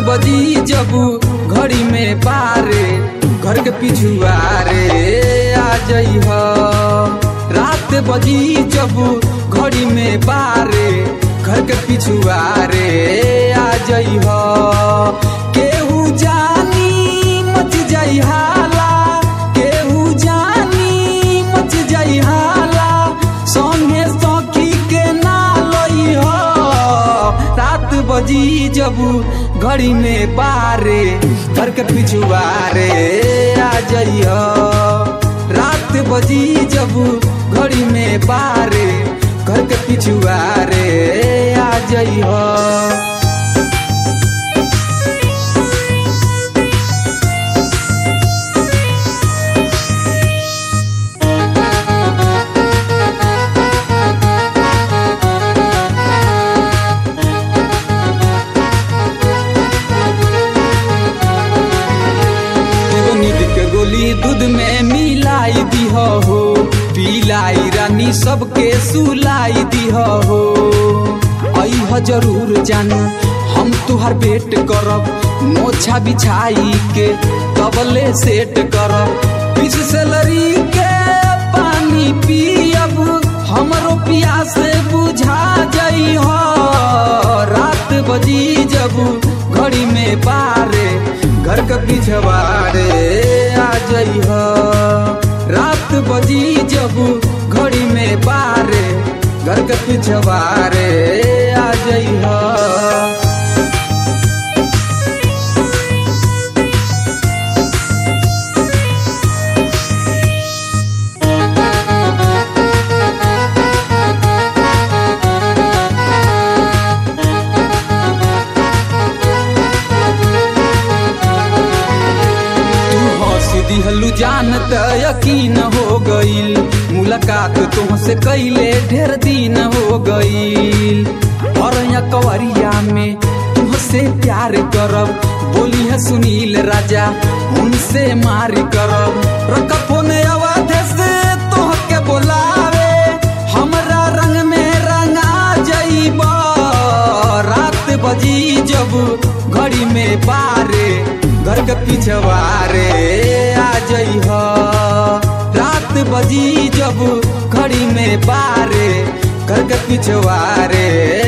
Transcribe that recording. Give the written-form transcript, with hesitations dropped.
बजी जब घड़ी में बारे घर के पिछुआरे आ जइह। रात बजी जब घड़ी में बारे घर के पिछुआरे आ जइह। केहू जानी मच जाई हाला, केहू जानी मच जाई हाला, संगे सखी के ना लइह। रात बजी जब घड़ी में बारे घर के पिछुआरे आ जइह। रात बजी जब घड़ी में बारे घर के पिछुआरे आ जइह। गोली दूध में मिलाई दीह हो, पिलाई रानी सबके सुलाई दीह हो। अइह जरूर जानू हम तुहार वेट करब, मोछा बिछाई के कबले सेट करब। पिछ सैलरी के पानी पियब, हमरो प्यास बुझा जइह। रात बजी जब घड़ी में बारे घर के पिछवाड़े आ जइह। रात बजी जब घड़ी में बारे घर के पिछवाड़े आ जइह। दिहलू जानत यकीन हो गईल, मुलाकात तुमसे कैले ढेर दिन हो गईल। और कवरिया में तुमसे प्यार करब, बोली है सुनील राजा उनसे मार करब। रकफोन आवाज से तोहके बोलावे, हमरा रंग में रंगा जइब। रात बजी जब घड़ी में बारे घर के पिछवारे आ जइह। रात बजी जब घड़ी में बारे घर के पिछवारे